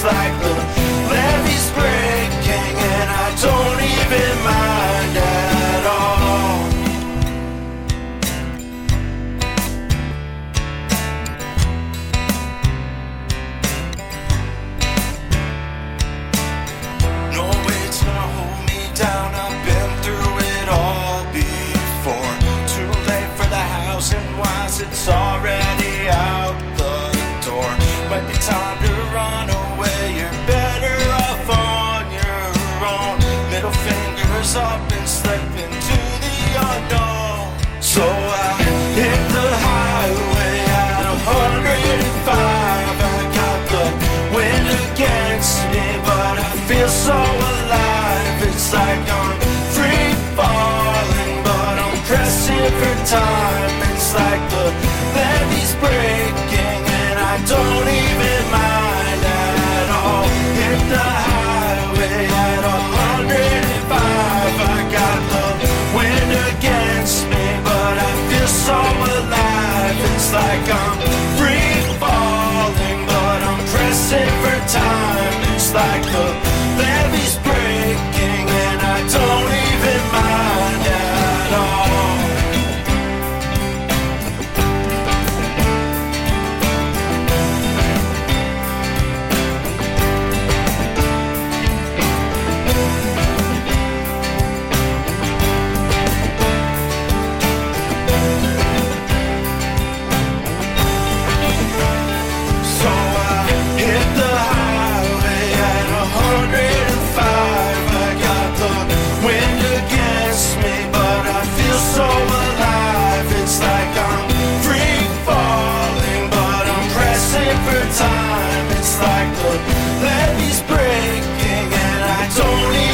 like the levee's breaking and I don't even mind at all. No weight's gonna hold me down, I've been through it all before. Too late for the housing wise, it's already out the door. Might be time to run away, you're better off on your own. Middle fingers up and slip into the unknown. So I hit the highway at 105. I got the wind against me, but I feel so alive. It's like I'm free falling, but I'm pressing for time. It's like the levee's breaking and I don't even mind at all. Hit the highway at 105. I got the wind against me, but I feel so alive. It's like I'm free falling, but I'm pressing for time. It's like the levee's breaking and I don't even mind at all. So I hit the highway at 105. I got the wind against me, but I feel so alive. It's like I'm free falling, but I'm pressing for time. It's like the levee's breaking and I don't even